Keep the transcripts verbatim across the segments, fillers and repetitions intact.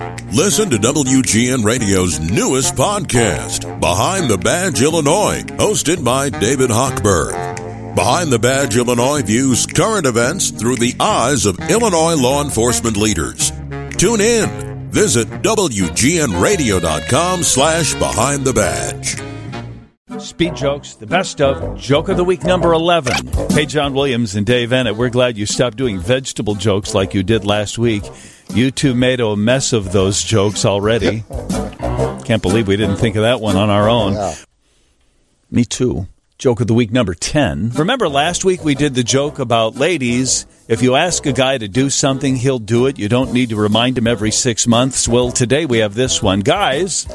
Listen to W G N Radio's newest podcast, Behind the Badge Illinois, hosted by David Hochberg. Behind the Badge Illinois views current events through the eyes of Illinois law enforcement leaders. Tune in. Visit W G N radio dot com slash behind the badge. Speed Jokes, the best of Joke of the Week number eleven. Hey, John Williams and Dave Ennett, we're glad you stopped doing vegetable jokes like you did last week. You two made a mess of those jokes already. Can't believe we didn't think of that one on our own. Yeah. Me too. Joke of the Week number ten. Remember last week we did the joke about ladies, if you ask a guy to do something, he'll do it. You don't need to remind him every six months. Well, today we have this one. Guys,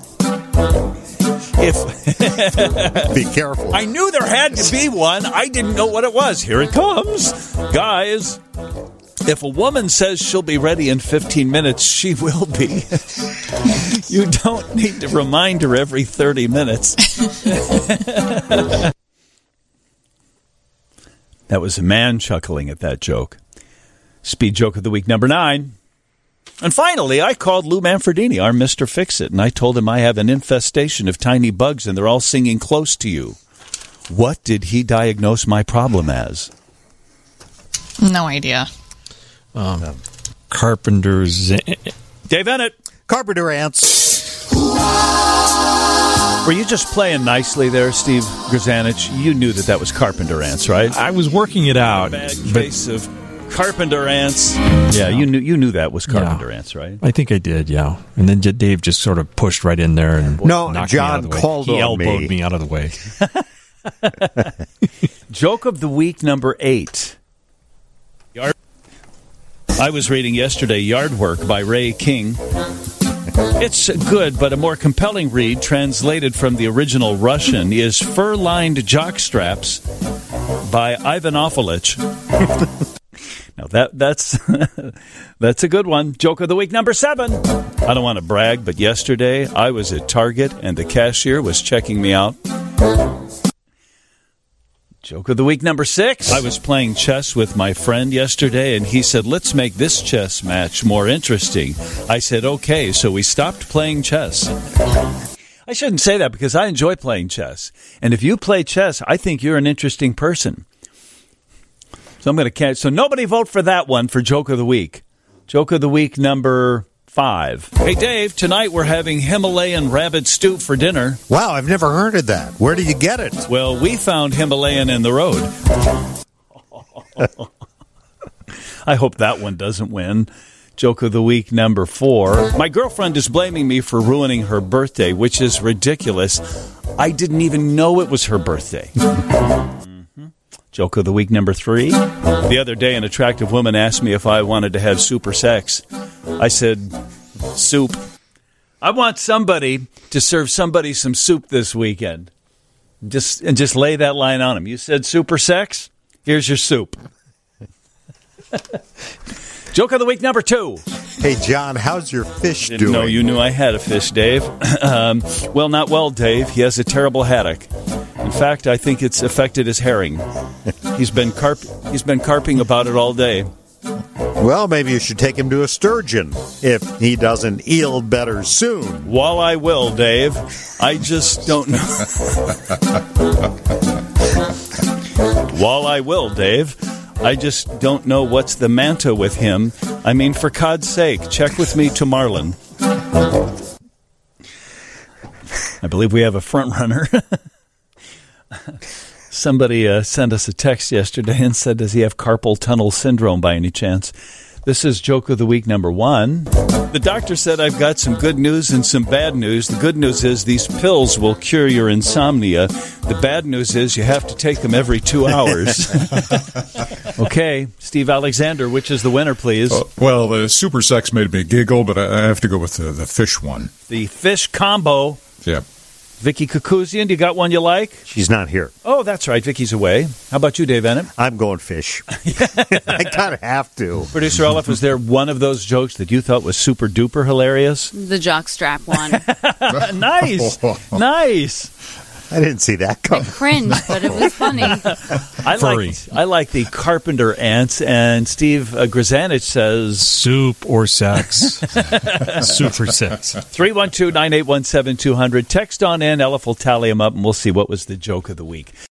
if be careful. I knew there had to be one. I didn't know what it was. Here it comes. Guys, if a woman says she'll be ready in fifteen minutes, she will be. You don't need to remind her every thirty minutes. That was a man chuckling at that joke. Speed Joke of the Week number nine. And finally, I called Lou Manfredini, our Mister Fix-It, and I told him I have an infestation of tiny bugs and they're all singing close to you. What did he diagnose my problem as? No idea. Um, Carpenter's... Dave Ennett. Carpenter ants. Were you just playing nicely there, Steve Grzanich? You knew that that was carpenter ants, right? I was working it out. Bad case of carpenter ants. Yeah, you knew you knew that was carpenter yeah. ants, right? I think I did, yeah. And then Dave just sort of pushed right in there and no, knocked John me out of the way. called he on elbowed me. me out of the way. Joke of the Week number eight. Yard- I was reading yesterday Yard Work by Ray King. It's good, but a more compelling read, translated from the original Russian, is Fur-Lined Jockstraps by Ivan Ofolich. Now, that that's that's a good one. Joke of the Week number seven. I don't want to brag, but yesterday I was at Target and the cashier was checking me out. Joke of the Week number six. I was playing chess with my friend yesterday, and he said, let's make this chess match more interesting. I said, okay, so we stopped playing chess. I shouldn't say that because I enjoy playing chess. And if you play chess, I think you're an interesting person. So I'm going to catch. So nobody vote for that one for Joke of the Week. Joke of the Week number five. Hey, Dave, tonight we're having Himalayan rabbit stew for dinner. Wow, I've never heard of that. Where did you get it? Well, we found Himalayan in the road. I hope that one doesn't win. Joke of the Week number four. My girlfriend is blaming me for ruining her birthday, which is ridiculous. I didn't even know it was her birthday. Mm-hmm. Joke of the Week number three. The other day, an attractive woman asked me if I wanted to have super sex. I said, soup. I want somebody to serve somebody some soup this weekend. Just and just lay that line on them. You said super sex? Here's your soup. Joke of the Week number two. Hey, John, how's your fish Didn't doing? know you knew I had a fish, Dave. um, well, not well, Dave. He has a terrible haddock. In fact, I think it's affected his herring. He's been carp. He's been carping about it all day. Well, maybe you should take him to a sturgeon if he doesn't yield better soon. Well, I will, Dave. I just don't know. Well, I will, Dave. I just don't know what's the manta with him. I mean, for God's sake, check with me to Marlin. I believe we have a front runner. Somebody uh, sent us a text yesterday and said, does he have carpal tunnel syndrome by any chance? This is Joke of the Week number one. The doctor said I've got some good news and some bad news. The good news is these pills will cure your insomnia. The bad news is you have to take them every two hours. Okay, Steve Alexander, which is the winner, please? Uh, well, the super sex made me giggle, but I, I have to go with the, the fish one. The fish combo. Yep. Vicky Kukuzian, you got one you like? She's not here. Oh, that's right. Vicky's away. How about you, Dave Ennett? I'm going fish. I kind of have to. Producer Olaf, was there one of those jokes that you thought was super duper hilarious? The jockstrap one. Nice. Nice. I didn't see that I coming. cringed, but it was funny. I Furry. like I like the carpenter ants, and Steve uh, Grzanich says Soup or sex. Soup or sex. three one two, nine eight one, seven two zero zero. Text on in. Elif will tally them up, and we'll see what was the joke of the week.